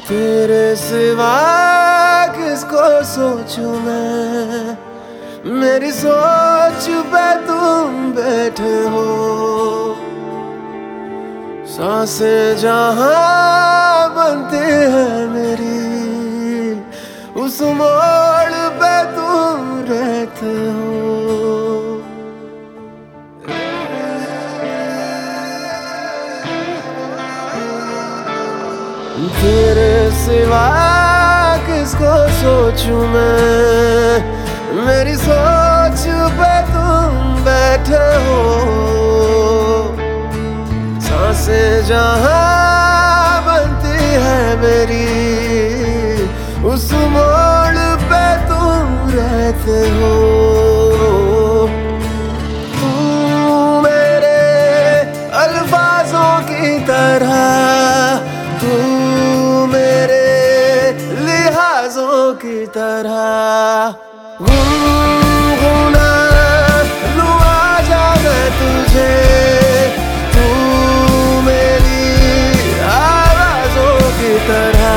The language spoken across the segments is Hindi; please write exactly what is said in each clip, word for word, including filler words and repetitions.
तेरे सिवा किसको सोचूं मैं, मेरी सोच पे तुम बैठे हो। सांसें जहां बनती है मेरी, उस मोड़ पे तुम रहते हो। तेरे सिवा किसको सोचूं मैं, मेरी सोच पे तुम बैठे हो। सांसें जहां बनती है मेरी, उस मोड़ पे तुम रहते हो। तू मेरे अल्फाजों की तरह, तू मेरे लिहाजों की तरह गुनगुना लूं आजा मैं तुझे। तू मेरी आवाज़ों की तरह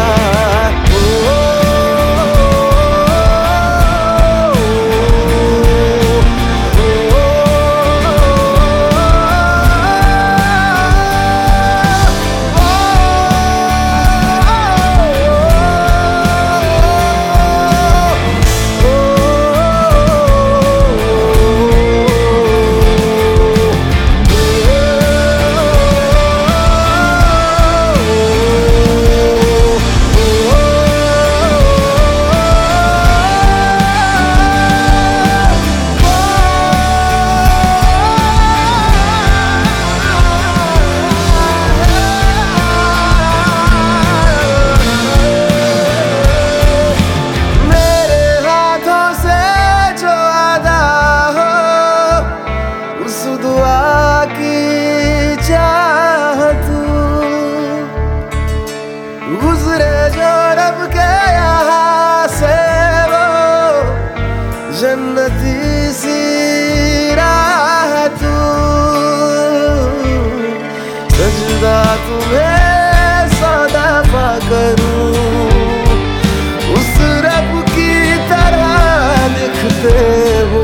गुजरे जो रब के यहाँ से, वो जन्नती सी राह तू। सजदा तुम्हें सौदा पा करूं, उस रब की तरह दिखते हो।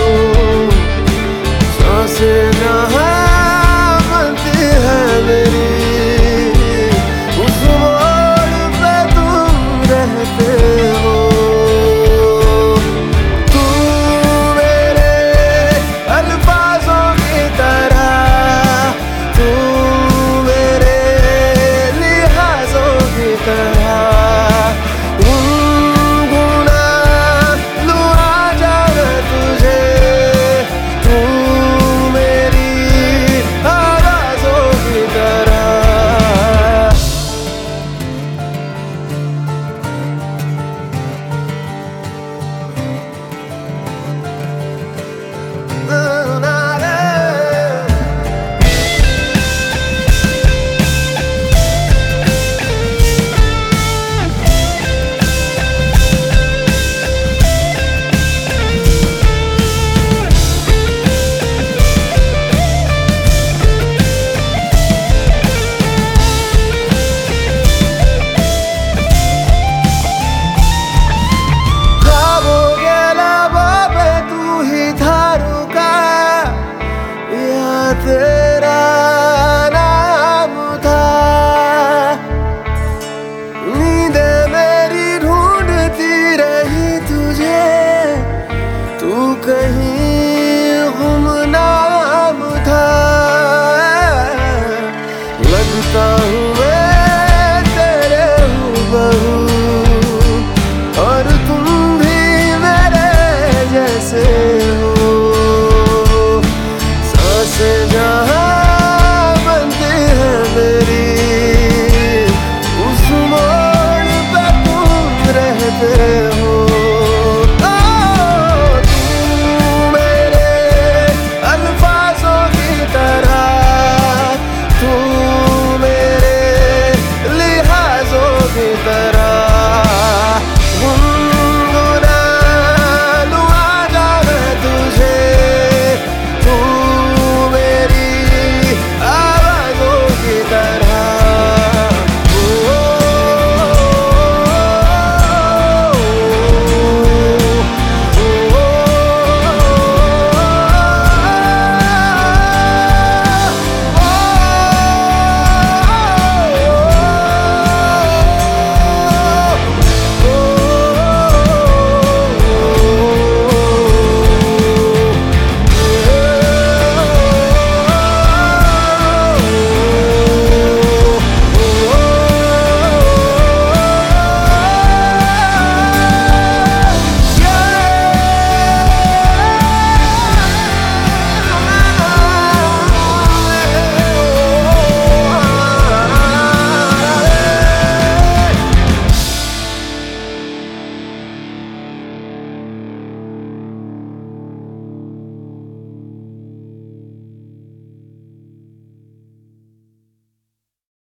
सांसें जहां बनती है मेरी, तेरा नाम था। नींदे मेरी ढूंढती रही तुझे, तू कहीं